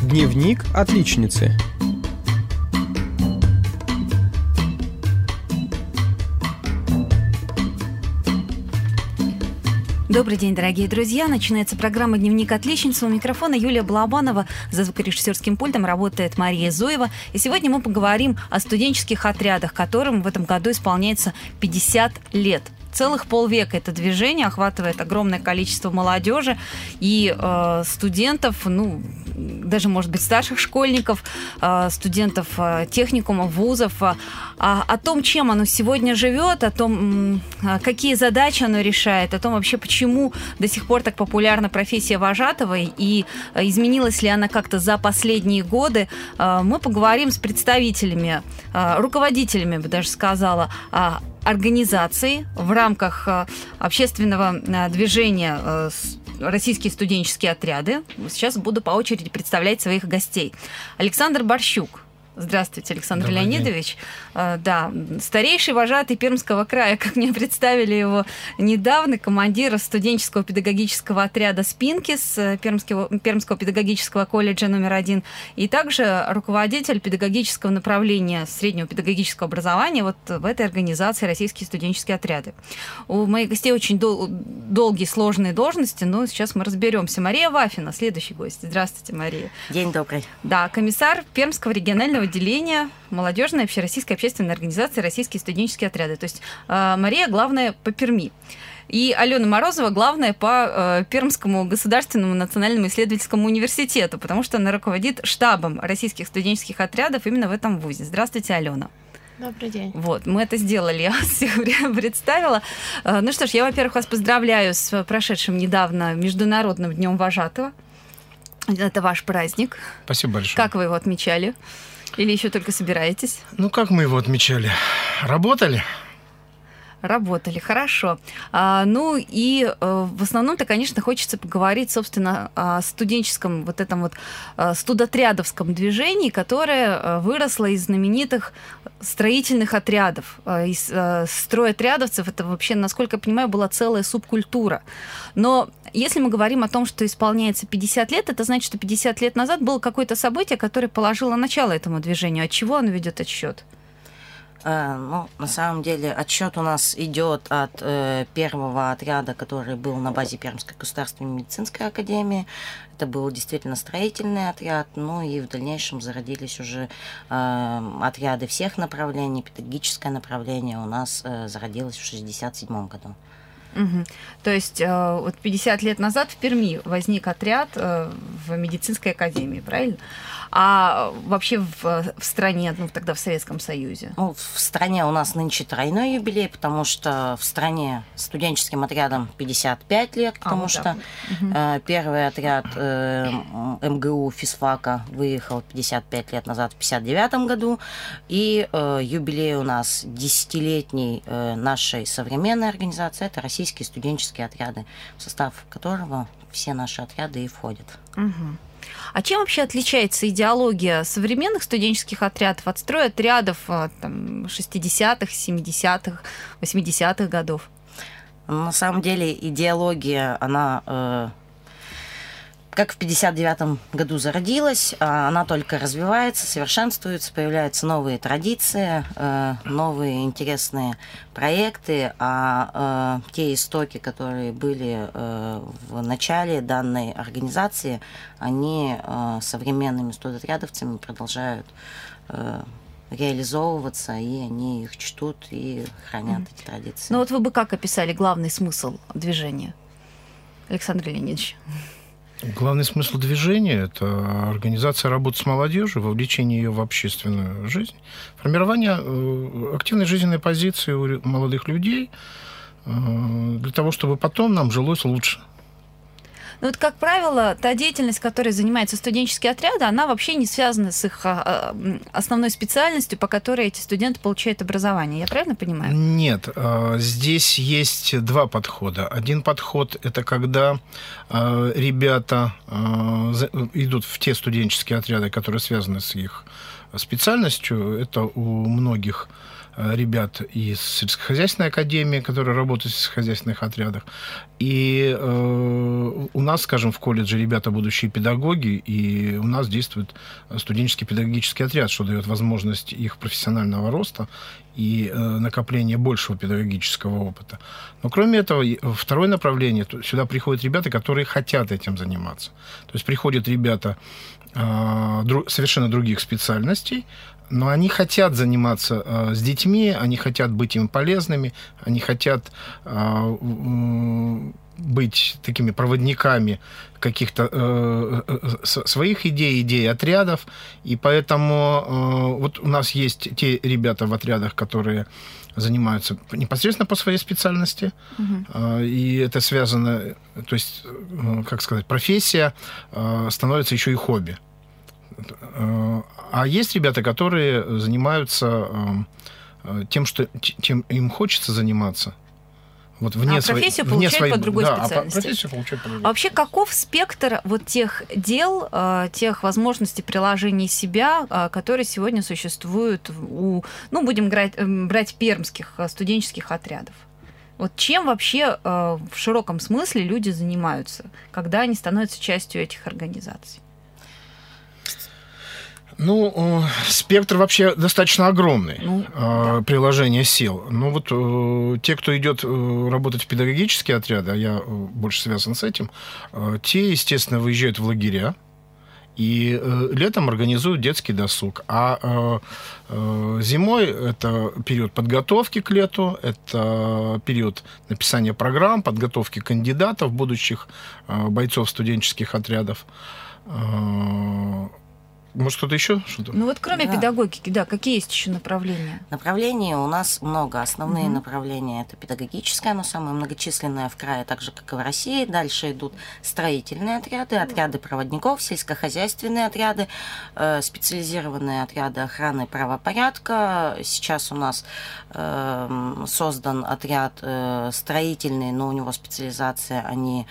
Дневник отличницы. Добрый день, дорогие друзья. Начинается программа «Дневник отличницы». У микрофона Юлия Балабанова. За звукорежиссерским пультом работает Мария Зуева. И сегодня мы поговорим о студенческих отрядах, которым в этом году исполняется 50 лет. Целых полвека это движение охватывает огромное количество молодежи и студентов, даже, может быть, старших школьников, студентов техникумов, вузов. О том, чем оно сегодня живет, о том, какие задачи оно решает, о том вообще, почему до сих пор так популярна профессия вожатого и изменилась ли она как-то за последние годы, мы поговорим с представителями, руководителями, я бы даже сказала, организации в рамках общественного движения «Российские студенческие отряды». Сейчас буду по очереди представлять своих гостей. Александр Борщук. Здравствуйте, Александр Добрый Леонидович. Да, старейший вожатый Пермского края, как мне представили его недавно, командир студенческого педагогического отряда «Спинкис» Пермского педагогического колледжа номер 1, и также руководитель педагогического направления среднего педагогического образования вот в этой организации «Российские студенческие отряды». У моих гостей очень долгие, сложные должности, но сейчас мы разберемся. Мария Вафина, следующий гость. Здравствуйте, Мария. День добрый. Да, комиссар Пермского регионального отделения молодежной общероссийской общественной организации «Российские студенческие отряды». То есть Мария главная по Перми. И Алена Морозова главная по Пермскому государственному национальному исследовательскому университету, потому что она руководит штабом российских студенческих отрядов именно в этом вузе. Здравствуйте, Алена. Добрый день. Вот, мы это сделали, я вас всех представила. Ну что ж, я, во-первых, вас поздравляю с прошедшим недавно Международным днем вожатого. Это ваш праздник. Спасибо большое. Как вы его отмечали? Или еще только собираетесь? Как мы его отмечали? Работали? Работали, хорошо. В основном-то, конечно, хочется поговорить, собственно, о студенческом вот этом вот студотрядовском движении, которое выросло из знаменитых строительных отрядов. Из стройотрядовцев это вообще, насколько я понимаю, была целая субкультура. Но если мы говорим о том, что исполняется 50 лет, это значит, что 50 лет назад было какое-то событие, которое положило начало этому движению. От чего оно ведет отсчет? На самом деле отсчет у нас идет от первого отряда, который был на базе Пермской государственной медицинской академии. Это был действительно строительный отряд, и в дальнейшем зародились уже отряды всех направлений. Педагогическое направление у нас зародилось в 1967 году. Угу. То есть вот 50 лет назад в Перми возник отряд в медицинской академии, правильно? А вообще в стране, тогда в Советском Союзе? В стране у нас нынче тройной юбилей, потому что в стране студенческим отрядам 55 лет, потому что первый отряд МГУ физфака выехал 55 лет назад, в 59 году, и юбилей у нас 10-летний нашей современной организации, это Российские студенческие отряды, в состав которого все наши отряды и входят. Угу. А чем вообще отличается идеология современных студенческих отрядов от стройотрядов 60-х, 70-х, 80-х годов? На самом деле идеология, она как в 1959 году зародилась, она только развивается, совершенствуется, появляются новые традиции, новые интересные проекты, а те истоки, которые были в начале данной организации, они современными студотрядовцами продолжают реализовываться, и они их чтут и хранят эти традиции. Вот вы бы как описали главный смысл движения, Александр Леонидович? Главный смысл движения – это организация работы с молодежью, вовлечение ее в общественную жизнь, формирование активной жизненной позиции у молодых людей для того, чтобы потом нам жилось лучше. Как правило, та деятельность, которой занимаются студенческие отряды, она вообще не связана с их основной специальностью, по которой эти студенты получают образование. Я правильно понимаю? Нет. Здесь есть два подхода. Один подход – это когда ребята идут в те студенческие отряды, которые связаны с их специальностью. Это у многих ребят из сельскохозяйственной академии, которые работают в сельскохозяйственных отрядах. И у нас, скажем, в колледже ребята будущие педагоги, и у нас действует студенческий педагогический отряд, что дает возможность их профессионального роста и накопления большего педагогического опыта. Но кроме этого, второе направление, сюда приходят ребята, которые хотят этим заниматься. То есть приходят ребята совершенно других специальностей, но они хотят заниматься с детьми, они хотят быть им полезными, они хотят быть такими проводниками каких-то своих идей отрядов. И поэтому вот у нас есть те ребята в отрядах, которые занимаются непосредственно по своей специальности. И это связано, то есть, как сказать, профессия становится еще и хобби. А есть ребята, которые занимаются тем, чем им хочется заниматься. Вот профессию получают по другой специальности. Профессию получают по другой. А вообще, каков спектр вот тех дел, тех возможностей приложения себя, которые сегодня существуют у, будем брать пермских студенческих отрядов? Вот чем вообще в широком смысле люди занимаются, когда они становятся частью этих организаций? Спектр вообще достаточно огромный, приложение сил. Но вот те, кто идет работать в педагогические отряды, а я больше связан с этим, те, естественно, выезжают в лагеря и летом организуют детский досуг. А зимой это период подготовки к лету, это период написания программ, подготовки кандидатов, будущих бойцов студенческих отрядов. Может, кто-то еще что-то? Кроме педагогики, какие есть еще направления? Направлений у нас много. Основные направления – это педагогическое, оно самое многочисленное в крае, так же, как и в России. Дальше идут строительные отряды, отряды проводников, сельскохозяйственные отряды, специализированные отряды охраны правопорядка. Сейчас у нас создан отряд строительный, но у него специализация, они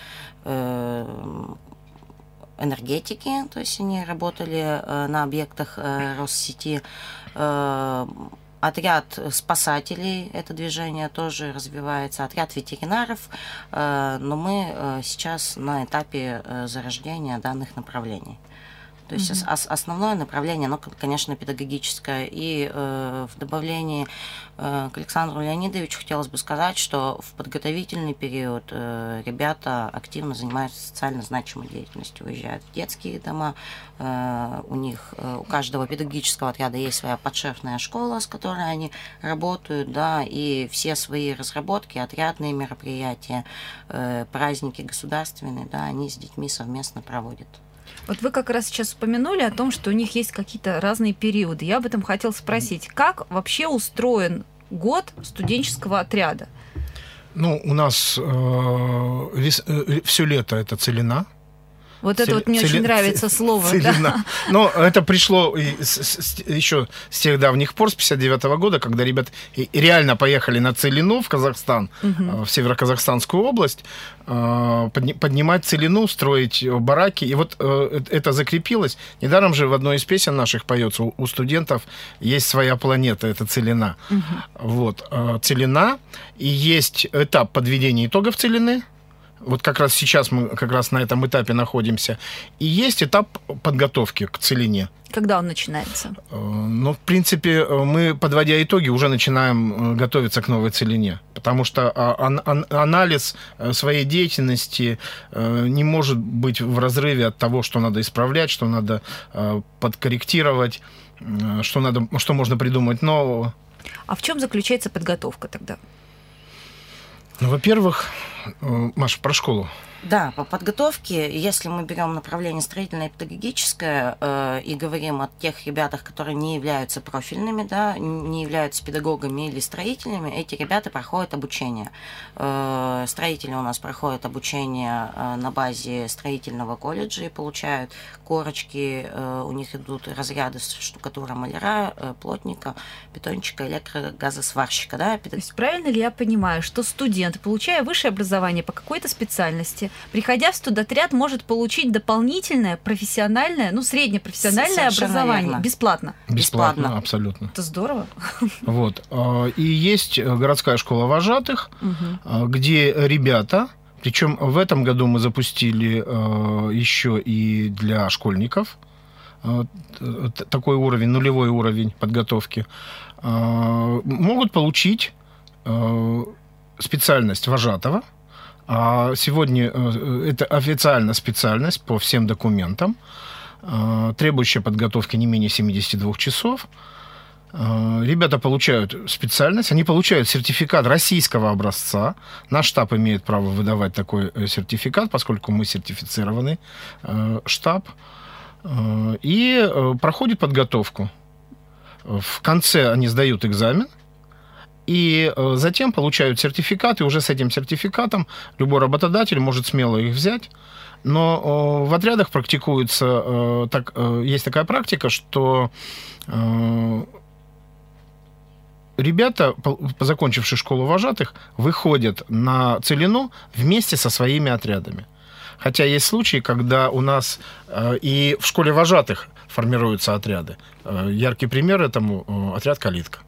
энергетики, то есть они работали на объектах Россети. Отряд спасателей, это движение тоже развивается, отряд ветеринаров, но мы сейчас на этапе зарождения данных направлений. То есть основное направление, конечно, педагогическое. И в добавлении к Александру Леонидовичу хотелось бы сказать, что в подготовительный период ребята активно занимаются социально значимой деятельностью, уезжают в детские дома. У каждого педагогического отряда есть своя подшефная школа, с которой они работают, и все свои разработки, отрядные мероприятия, праздники государственные, они с детьми совместно проводят. Вот вы как раз сейчас упомянули о том, что у них есть какие-то разные периоды. Я об этом хотела спросить. Как вообще устроен год студенческого отряда? У нас все лето это целина. Вот это мне очень нравится слово. Целина. Да? Но это пришло еще с тех давних пор, с 1959 года, когда ребята реально поехали на целину в Казахстан, в Североказахстанскую область, поднимать целину, строить бараки. И вот это закрепилось. Недаром же в одной из песен наших поется: у студентов есть своя планета, это целина. Вот. Целина. И есть этап подведения итогов целины. Вот как раз сейчас мы как раз на этом этапе находимся. И есть этап подготовки к целине. Когда он начинается? В принципе, мы, подводя итоги, уже начинаем готовиться к новой целине. Потому что анализ своей деятельности не может быть в разрыве от того, что надо исправлять, что надо подкорректировать, что можно придумать нового. А в чем заключается подготовка тогда? Во-первых, Маша, про школу. Да, по подготовке, если мы берем направление строительное и педагогическое и говорим о тех ребятах, которые не являются профильными, не являются педагогами или строителями, эти ребята проходят обучение. Строители у нас проходят обучение на базе строительного колледжа и получают корочки, у них идут разряды штукатура, маляра, плотника, бетонщика, электрогазосварщика. Да? То есть правильно ли я понимаю, что студент, получая высшее образование по какой-то специальности, Скажите, приходя в студотряд, может получить дополнительное профессиональное, среднее профессиональное образование верно. Бесплатно? Бесплатно, абсолютно. Это здорово. Вот. И есть городская школа вожатых, где ребята, причем в этом году мы запустили еще и для школьников такой уровень, нулевой уровень подготовки, могут получить специальность вожатого. А сегодня это официальная специальность по всем документам, требующая подготовки не менее 72 часов. Ребята получают специальность, они получают сертификат российского образца. Наш штаб имеет право выдавать такой сертификат, поскольку мы сертифицированный штаб. И проходят подготовку. В конце они сдают экзамен. И затем получают сертификат, и уже с этим сертификатом любой работодатель может смело их взять. Но в отрядах практикуется, есть такая практика, что ребята, закончившие школу вожатых, выходят на целину вместе со своими отрядами. Хотя есть случаи, когда у нас и в школе вожатых формируются отряды. Яркий пример этому отряд «Калитка».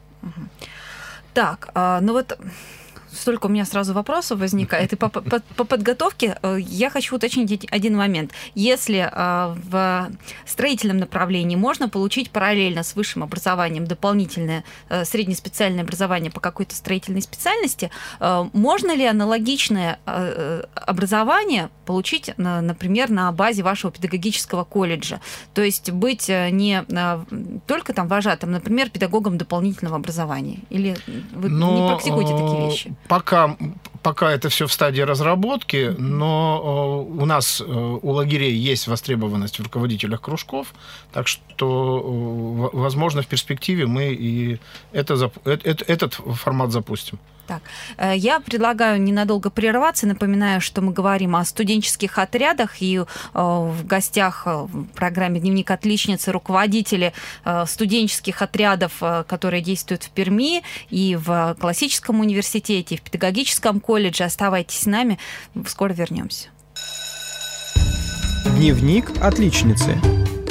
Так, столько у меня сразу вопросов возникает. И по подготовке я хочу уточнить один момент. Если в строительном направлении можно получить параллельно с высшим образованием дополнительное среднеспециальное образование по какой-то строительной специальности, можно ли аналогичное образование получить, например, на базе вашего педагогического колледжа? То есть быть не только там вожатым, например, педагогом дополнительного образования? Или вы не практикуете такие вещи? Пока это все в стадии разработки, но у нас у лагерей есть востребованность в руководителях кружков, так что, возможно, в перспективе мы и этот формат запустим. Так, я предлагаю ненадолго прерваться. Напоминаю, что мы говорим о студенческих отрядах, и в гостях в программе «Дневник отличницы» руководители студенческих отрядов, которые действуют в Перми и в классическом университете, и в педагогическом колледже. Оставайтесь с нами, скоро вернемся. Дневник отличницы.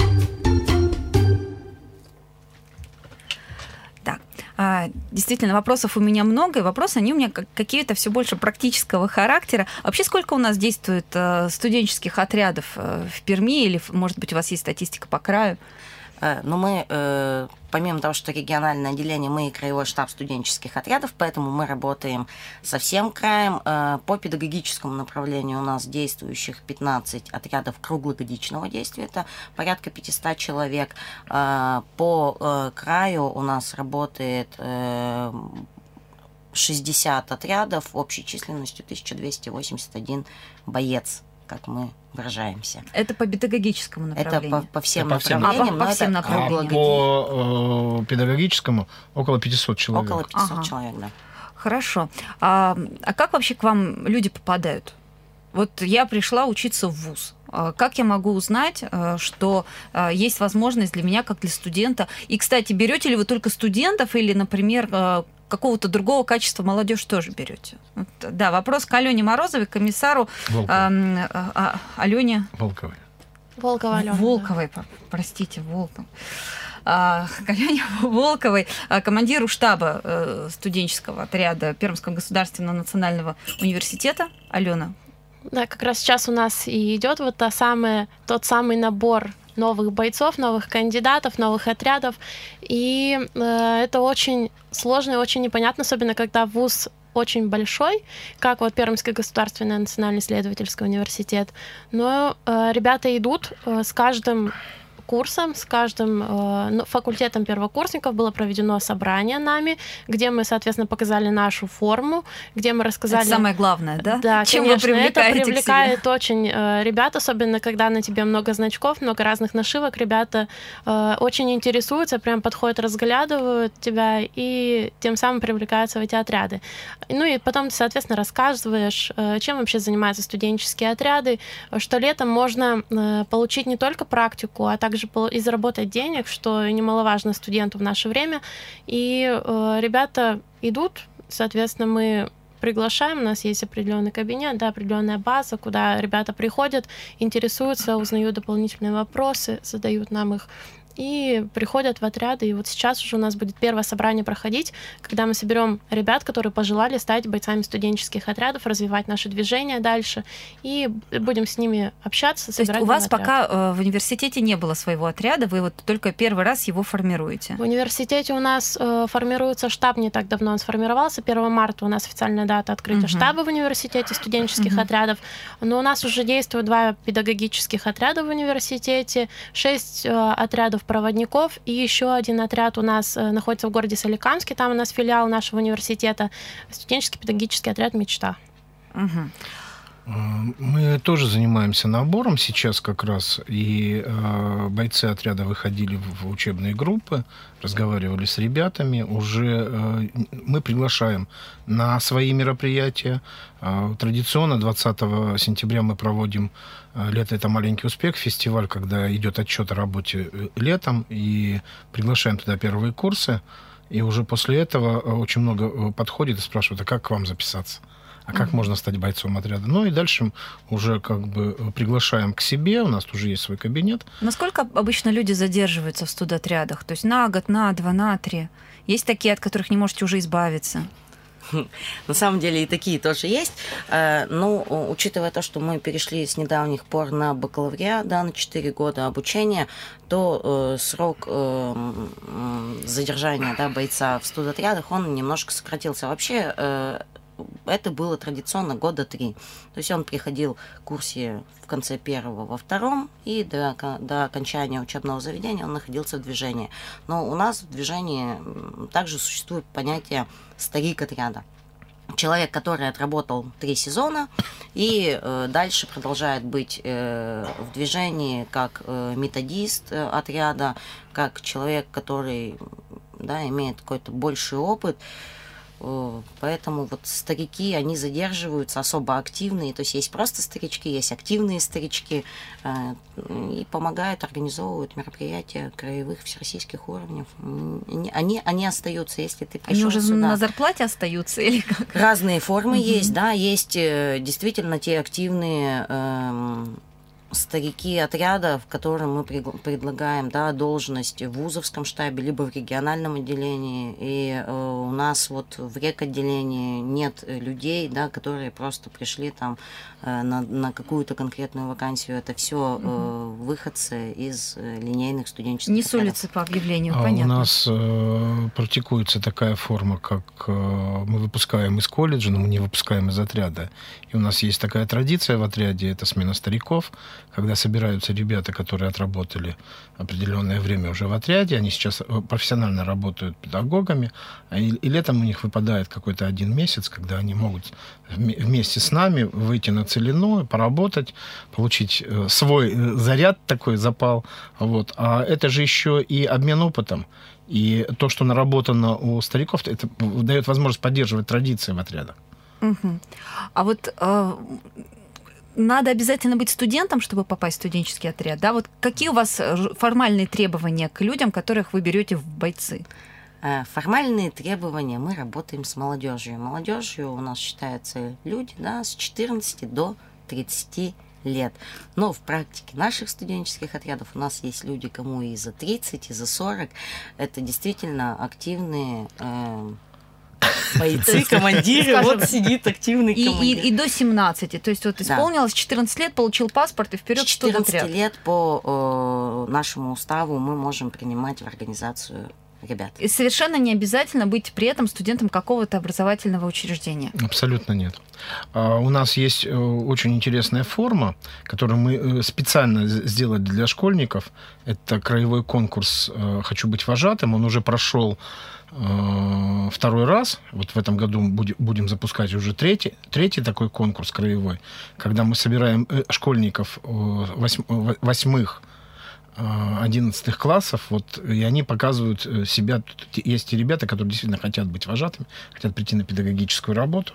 Действительно, вопросов у меня много, и вопросы, они у меня какие-то все больше практического характера. Вообще, сколько у нас действует студенческих отрядов в Перми, или, может быть, у вас есть статистика по краю? Но мы, помимо того, что региональное отделение, мы и краевой штаб студенческих отрядов, поэтому мы работаем со всем краем. По педагогическому направлению у нас действующих 15 отрядов круглогодичного действия, это порядка 500 человек. По краю у нас работает 60 отрядов общей численностью 1281 боец, как мы выражаемся. Это по педагогическому направлению? Это по всем направлениям. По всем направлениям. По педагогическому около 500 человек. Около 500 человек, да. Хорошо. А как вообще к вам люди попадают? Вот я пришла учиться в вуз. Как я могу узнать, что есть возможность для меня, как для студента? И, кстати, берете ли вы только студентов или, например, какого-то другого качества молодежь тоже берете? Вот, да, вопрос к Алене Морозовой, комиссару Алене Волковой, простите, Волковой. К Алене Волковой, командиру штаба студенческого отряда Пермского государственного национального университета. Алена. Да, как раз сейчас у нас и идет вот тот самый набор новых бойцов, новых кандидатов, новых отрядов. И это очень сложно и очень непонятно, особенно когда вуз очень большой, как вот Пермский государственный национальный исследовательский университет. Но ребята идут с каждым курсом, с каждым факультетом первокурсников было проведено собрание нами, где мы, соответственно, показали нашу форму, где мы рассказали... Это самое главное, да? Да, чем конечно, вы привлекаете это привлекает очень ребят, особенно когда на тебе много значков, много разных нашивок, ребята очень интересуются, прям подходят, разглядывают тебя и тем самым привлекаются в эти отряды. Ну и потом ты, соответственно, рассказываешь, чем вообще занимаются студенческие отряды, что летом можно получить не только практику, а также и заработать денег, что немаловажно студенту в наше время. И ребята идут, соответственно, мы приглашаем, у нас есть определенный кабинет, да, определенная база, куда ребята приходят, интересуются, узнают дополнительные вопросы, задают нам их и приходят в отряды. И вот сейчас уже у нас будет первое собрание проходить, когда мы соберем ребят, которые пожелали стать бойцами студенческих отрядов, развивать наше движение дальше, и будем с ними общаться, собирать. То есть у вас пока в университете не было своего отряда, вы вот только первый раз его формируете? В университете у нас формируется штаб, не так давно он сформировался, 1 марта у нас официальная дата открытия штаба в университете студенческих отрядов, но у нас уже действуют 2 педагогических отряда в университете, 6 отрядов проводников, и еще один отряд у нас находится в городе Соликамске, там у нас филиал нашего университета, студенческий педагогический отряд «Мечта». Мы тоже занимаемся набором сейчас как раз, и бойцы отряда выходили в учебные группы, разговаривали с ребятами, уже мы приглашаем на свои мероприятия. Традиционно 20 сентября мы проводим «Лето – это маленький успех», фестиваль, когда идет отчет о работе летом, и приглашаем туда первые курсы, и уже после этого очень много подходит и спрашивают, а как к вам записаться? А как можно стать бойцом отряда? Ну и дальше уже как бы приглашаем к себе, у нас уже есть свой кабинет. Насколько обычно люди задерживаются в студотрядах? То есть на год, на 2, на 3? Есть такие, от которых не можете уже избавиться? На самом деле и такие тоже есть. Но учитывая то, что мы перешли с недавних пор на бакалавриат, да, на 4 года обучения, то срок задержания, да, бойца в студотрядах, он немножко сократился. Вообще это было традиционно 3 года. То есть он приходил к курсе в конце 1-го, во 2-м, и до окончания учебного заведения он находился в движении. Но у нас в движении также существует понятие «старик отряда». Человек, который отработал 3 сезона и дальше продолжает быть в движении как методист отряда, как человек, который, да, имеет какой-то больший опыт. Поэтому вот старики, они задерживаются, особо активные. То есть есть просто старички, есть активные старички, и помогают, организовывают мероприятия краевых, всероссийских уровней. Они остаются, если ты пришел. Они уже сюда. На зарплате остаются или как? Разные формы есть, да, есть действительно те активные старики отряда, в котором мы предлагаем, да, должность в вузовском штабе, либо в региональном отделении. И у нас вот в рекотделении нет людей, да, которые просто пришли там на какую-то конкретную вакансию. Это все выходцы из линейных студенческих Не с улицы по объявлению, У понятно. нас практикуется такая форма, как мы выпускаем из колледжа, но мы не выпускаем из отряда. И у нас есть такая традиция в отряде, это смена стариков, когда собираются ребята, которые отработали определенное время уже в отряде, они сейчас профессионально работают педагогами, и летом у них выпадает какой-то 1 месяц, когда они могут вместе с нами выйти на целину, поработать, получить свой заряд, такой запал. Вот. А это же еще и обмен опытом. И то, что наработано у стариков, это дает возможность поддерживать традиции в отрядах. Угу. А вот надо обязательно быть студентом, чтобы попасть в студенческий отряд, да? Вот какие у вас формальные требования к людям, которых вы берете в бойцы? Формальные требования: мы работаем с молодежью. Молодежью у нас считаются люди, да, с 14 до 30 лет. Но в практике наших студенческих отрядов у нас есть люди, кому и за 30, и за 40. Это действительно активные бойцы, командиры. Вот сидит активный командир. И до 17. То есть вот исполнилось 14 лет, получил паспорт и вперед в студотряд. 14 лет по нашему уставу мы можем принимать в организацию ребят. И совершенно не обязательно быть при этом студентом какого-то образовательного учреждения. Абсолютно нет. У нас есть очень интересная форма, которую мы специально сделали для школьников. Это краевой конкурс «Хочу быть вожатым». Он уже прошел 2-й раз. Вот в этом году будем запускать уже третий такой конкурс краевой, когда мы собираем школьников 8-х, 11 классов, вот, и они показывают себя. Тут есть и ребята, которые действительно хотят быть вожатыми, хотят прийти на педагогическую работу,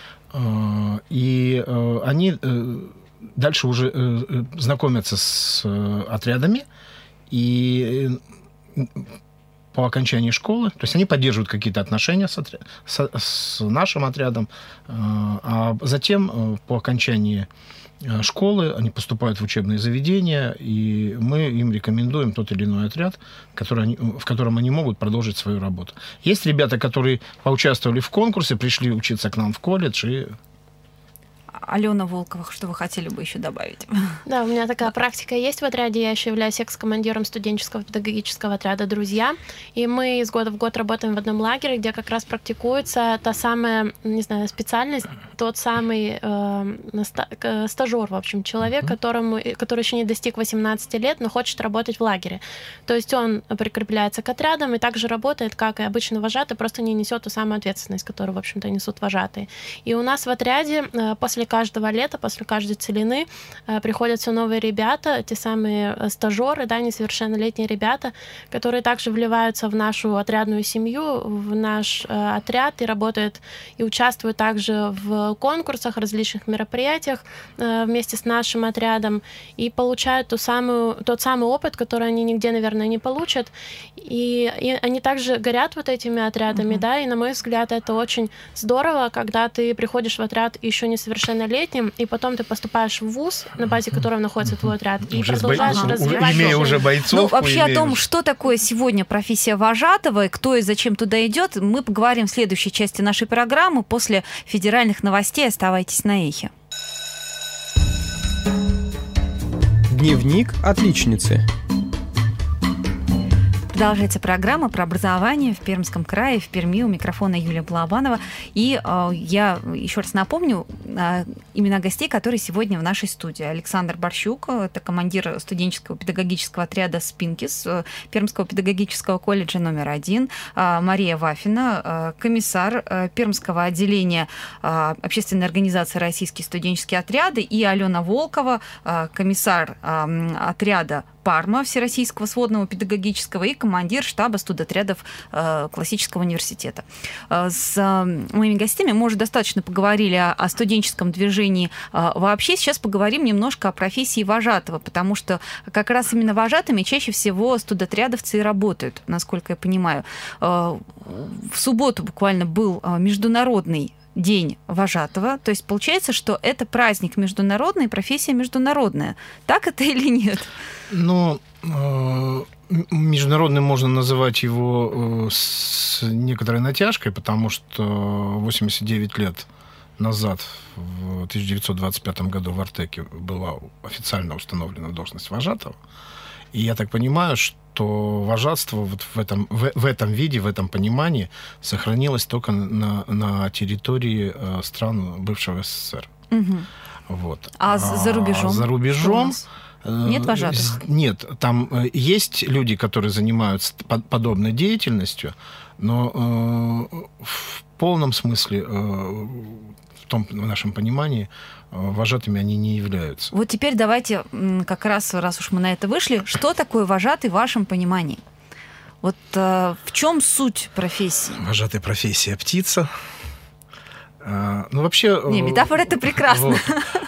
и они дальше уже знакомятся с отрядами, и по окончании школы, то есть они поддерживают какие-то отношения с нашим отрядом, а затем по окончании школы они поступают в учебные заведения, и мы им рекомендуем тот или иной отряд, в котором они могут продолжить свою работу. Есть ребята, которые поучаствовали в конкурсе, пришли учиться к нам в колледж и... Алена Волкова, что вы хотели бы еще добавить? Да, у меня такая практика есть в отряде. Я еще являюсь экс-командиром студенческого педагогического отряда «Друзья». И мы из года в год работаем в одном лагере, где как раз практикуется та самая, не знаю, специальность, тот самый стажер, в общем, человек, который еще не достиг 18 лет, но хочет работать в лагере. То есть он прикрепляется к отрядам и также работает, как и обычный вожатый, просто не несет ту самую ответственность, которую, в общем-то, несут вожатые. И у нас в отряде после каждого лета, после каждой целины приходят все новые ребята, те самые стажеры, да, несовершеннолетние ребята, которые также вливаются в нашу отрядную семью, в наш отряд и работают и участвуют также в конкурсах, различных мероприятиях вместе с нашим отрядом и получают тот самый опыт, который они нигде, наверное, не получат. И они также горят вот этими отрядами, да, и на мой взгляд это очень здорово, когда ты приходишь в отряд еще несовершеннолетним, и потом ты поступаешь в вуз, на базе которого находится твой отряд, и продолжаешь развивать. Имея уже бойцов. Ну, вообще о том, что такое сегодня профессия вожатого, и кто и зачем туда идет, мы поговорим в следующей части нашей программы после федеральных новостей. Оставайтесь на эхе. Дневник отличницы. Продолжается программа про образование в Пермском крае, в Перми. У микрофона Юлия Балабанова. И я еще раз напомню имена гостей, которые сегодня в нашей студии. Александр Борщук, это командир студенческого педагогического отряда «Спинкис» Пермского педагогического колледжа номер 1. Мария Вафина, комиссар Пермского отделения общественной организации «Российские студенческие отряды». И Алена Волкова, комиссар отряда Парма Всероссийского сводного педагогического и командир штаба студотрядов классического университета. С моими гостями мы уже достаточно поговорили о студенческом движении вообще. Сейчас поговорим немножко о профессии вожатого, потому что как раз именно вожатыми чаще всего студотрядовцы и работают, насколько я понимаю. В субботу буквально был международный день вожатого. То есть получается, что это праздник международный, профессия международная. Так это или нет? Ну, международным можно называть его с некоторой натяжкой, потому что 89 лет назад, в 1925 году в Артеке была официально установлена должность вожатого. И я так понимаю, что вожатство вот в этом виде, в этом понимании сохранилось только на территории стран бывшего СССР. Угу. Вот. А за рубежом? За рубежом нет вожатых? Нет, там есть люди, которые занимаются подобной деятельностью, но в полном смысле, в нашем понимании, вожатыми они не являются. Вот теперь давайте как раз уж мы на это вышли, что такое вожатый в вашем понимании? Вот в чем суть профессии? Вожатая профессия птица. Ну, вообще... Не, метафора это прекрасно.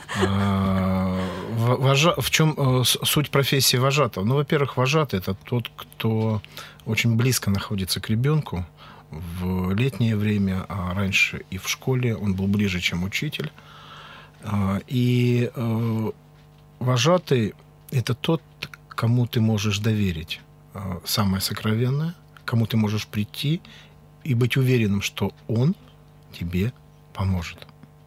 Вот. В чем суть профессии вожатого? Ну, во-первых, вожатый — это тот, кто очень близко находится к ребенку в летнее время, а раньше и в школе он был ближе, чем учитель. И вожатый — это тот, кому ты можешь доверить самое сокровенное, кому ты можешь прийти и быть уверенным, что он тебе поможет.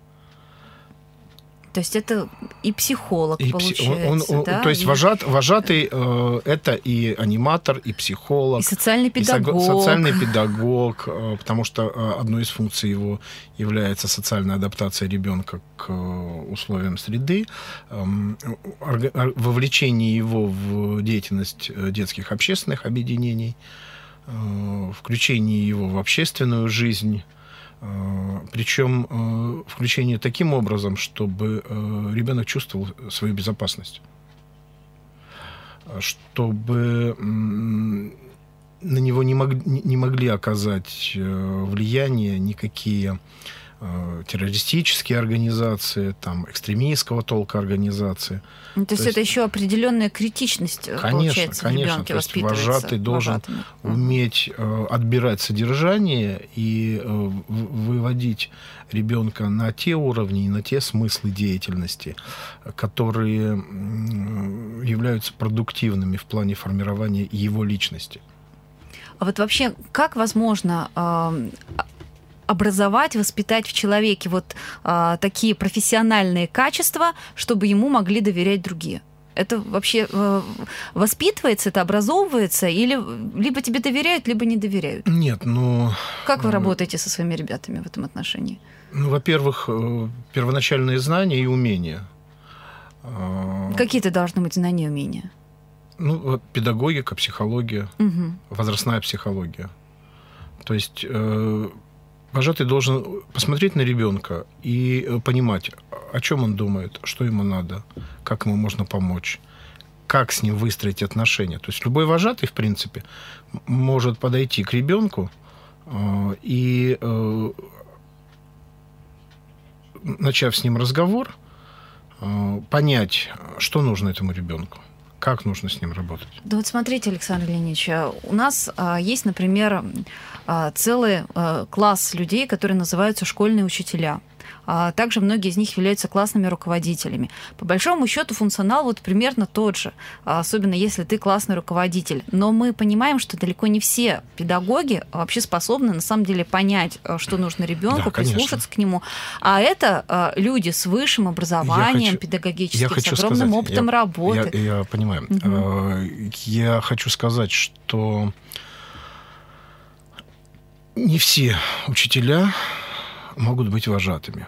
То есть это и психолог, получается, да? То есть вожатый это и аниматор, и психолог. И социальный педагог. Социальный педагог, потому что одной из функций его является социальная адаптация ребенка к условиям среды, вовлечение его в деятельность детских общественных объединений, включение его в общественную жизнь. Причем включение таким образом, чтобы ребенок чувствовал свою безопасность, чтобы на него не могли оказать влияние никакие террористические организации, там, экстремистского толка организации. То есть это еще определенная критичность, получается, в ребенке воспитывается. Вожатый должен уметь отбирать содержание и выводить ребенка на те уровни и на те смыслы деятельности, которые являются продуктивными в плане формирования его личности. А вот вообще, как возможно образовать, воспитать в человеке вот такие профессиональные качества, чтобы ему могли доверять другие? Это вообще воспитывается, это образовывается, или либо тебе доверяют, либо не доверяют? Нет, ну... Как вы работаете со своими ребятами в этом отношении? Ну, во-первых, первоначальные знания и умения. Какие-то должны быть знания и умения? Ну, педагогика, психология, возрастная психология. То есть вожатый должен посмотреть на ребенка и понимать, о чем он думает, что ему надо, как ему можно помочь, как с ним выстроить отношения. То есть любой вожатый, в принципе, может подойти к ребенку и, начав с ним разговор, понять, что нужно этому ребенку. Как нужно с ним работать? Да вот смотрите, Александр Леонидович, у нас есть, например, целый класс людей, которые называются школьные учителя. Также многие из них являются классными руководителями. По большому счету функционал вот примерно тот же, особенно если ты классный руководитель. Но мы понимаем, что далеко не все педагоги вообще способны на самом деле понять, что нужно ребенку, да, прислушаться к нему. А это люди с высшим образованием педагогическим, с огромным опытом работы. Я понимаю. Я хочу сказать, что не все учителя могут быть вожатыми.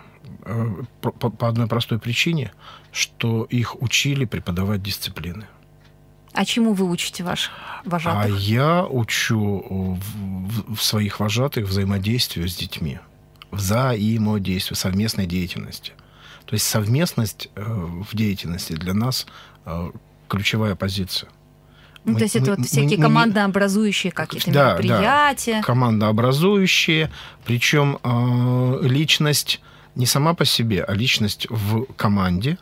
По одной простой причине, что их учили преподавать дисциплины. А чему вы учите ваших вожатых? А я учу в своих вожатых взаимодействию с детьми, взаимодействию, совместной деятельности. То есть совместность в деятельности для нас ключевая позиция. Ну, то есть это вот всякие командообразующие какие-то мероприятия. Да, командообразующие, причем личность не сама по себе, а личность в команде.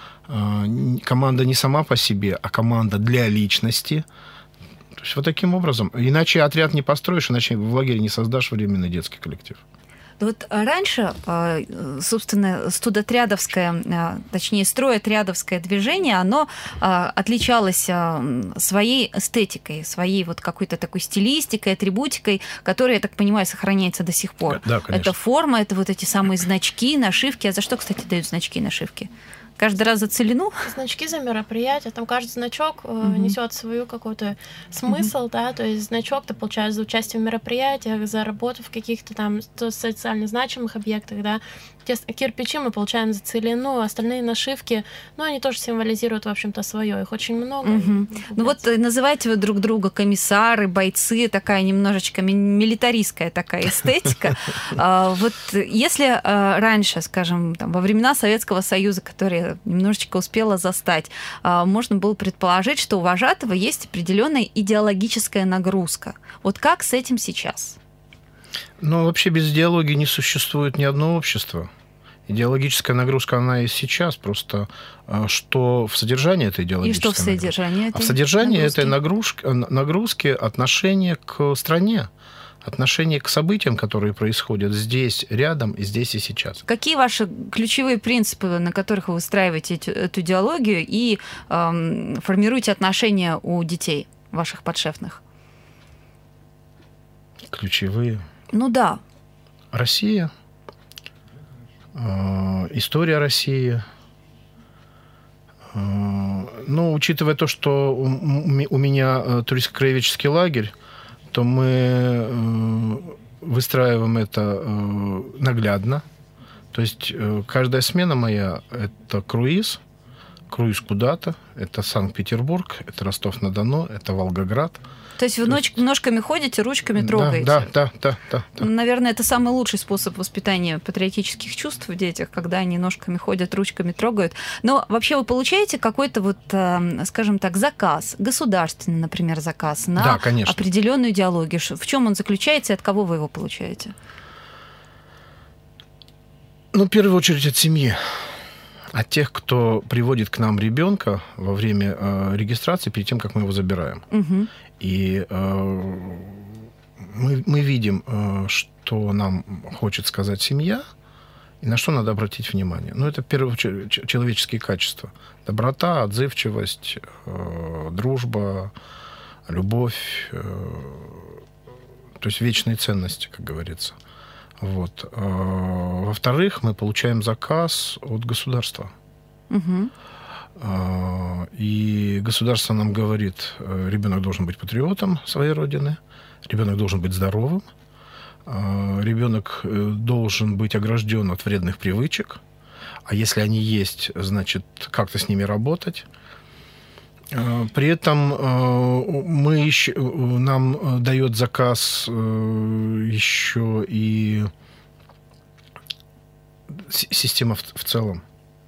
Команда не сама по себе, а команда для личности. То есть вот таким образом. Иначе отряд не построишь, иначе в лагере не создашь временный детский коллектив. Вот раньше, собственно, студотрядовское, точнее, стройотрядовское движение, оно отличалось своей эстетикой, своей вот какой-то такой стилистикой, атрибутикой, которая, я так понимаю, сохраняется до сих пор. Да, конечно. Это форма, это вот эти самые значки, нашивки. А за что, кстати, дают значки, нашивки? Каждый раз за целину? Значки за мероприятие. Там каждый значок несет свою какой-то смысл, да, то есть значок ты получаешь за участие в мероприятиях, за работу в каких-то там социально значимых объектах, да. Кирпичи мы получаем за целину, остальные нашивки, ну, они тоже символизируют, в общем-то, свое. Их очень много. Ну вот называйте вы друг друга комиссары, бойцы, такая немножечко милитаристская такая эстетика. Вот если раньше, скажем, во времена Советского Союза, который немножечко успела застать, можно было предположить, что у вожатого есть определенная идеологическая нагрузка. Вот как с этим сейчас? Ну, вообще без идеологии не существует ни одно общество. Идеологическая нагрузка, она и сейчас, просто что в содержании этой идеологической нагрузки? И что в содержании этой в содержании этой нагрузки отношение к стране, отношение к событиям, которые происходят здесь, рядом, и здесь, и сейчас. Какие ваши ключевые принципы, на которых вы выстраиваете эту идеологию и формируете отношения у детей, ваших подшефных? Ключевые? Ну да. Россия, история России. Ну, учитывая то, что у меня туристско-краеведческий лагерь, то мы выстраиваем это наглядно. То есть каждая смена моя – это круиз куда-то. Это Санкт-Петербург, это Ростов-на-Дону, это Волгоград. То есть вы ножками ходите, ручками трогаете? Да. Наверное, это самый лучший способ воспитания патриотических чувств в детях, когда они ножками ходят, ручками трогают. Но вообще вы получаете какой-то вот, скажем так, заказ, государственный, например, заказ на определенную идеологию. В чем он заключается и от кого вы его получаете? Ну, в первую очередь от семьи. От тех, кто приводит к нам ребенка во время регистрации, перед тем, как мы его забираем. Угу. И мы видим, что нам хочет сказать семья, и на что надо обратить внимание. Ну, это, в первую очередь, человеческие качества. Доброта, отзывчивость, дружба, любовь, то есть вечные ценности, как говорится. Вот. Во-вторых, мы получаем заказ от государства. Угу. И государство нам говорит, ребенок должен быть патриотом своей родины, ребенок должен быть здоровым, ребенок должен быть огражден от вредных привычек, а если они есть, значит, как-то с ними работать. При этом нам дает заказ еще и система в целом.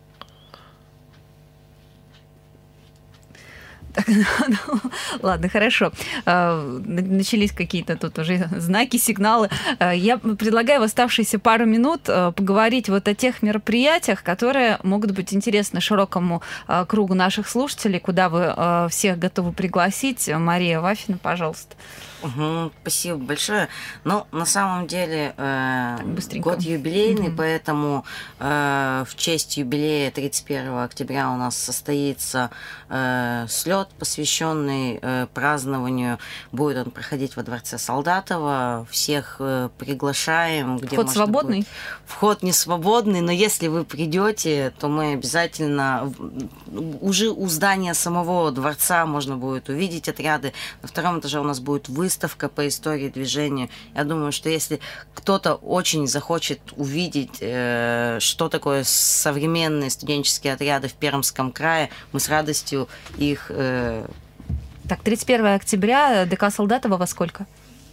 Ладно, хорошо. Начались какие-то тут уже знаки, сигналы. Я предлагаю в оставшиеся пару минут поговорить вот о тех мероприятиях, которые могут быть интересны широкому кругу наших слушателей, куда вы всех готовы пригласить. Мария Вафина, пожалуйста. Спасибо большое. Ну, на самом деле, год юбилейный, поэтому в честь юбилея 31 октября у нас состоится слет, посвященный празднованию. Будет он проходить во Дворце Солдатова. Всех приглашаем. Где Вход свободный? Вход не свободный, но если вы придете, то мы обязательно... Уже у здания самого дворца можно будет увидеть отряды. На втором этаже у нас будет выставка по истории движения. Я думаю, что если кто-то очень захочет увидеть, что такое современные студенческие отряды в Пермском крае, мы с радостью их... Так, 31 октября, ДК Солдатова во сколько?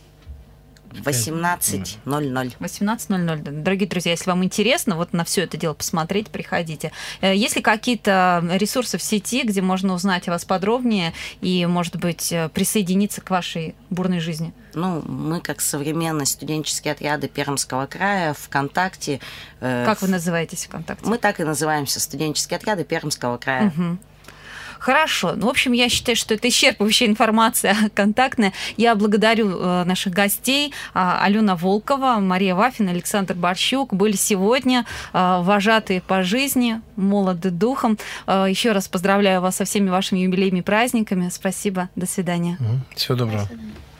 18:00. 18:00. Дорогие друзья, если вам интересно вот на все это дело посмотреть, приходите. Есть ли какие-то ресурсы в сети, где можно узнать о вас подробнее и, может быть, присоединиться к вашей бурной жизни? Ну, мы, как современные студенческие отряды Пермского края, ВКонтакте... Как вы называетесь ВКонтакте? Мы так и называемся, студенческие отряды Пермского края. Угу. Хорошо. Ну, в общем, я считаю, что это исчерпывающая информация контактная. Я благодарю наших гостей. Алена Волкова, Мария Вафина, Александр Борщук были сегодня вожатые по жизни, молоды духом. Еще раз поздравляю вас со всеми вашими юбилейными праздниками. Спасибо. До свидания. Всего доброго. До свидания.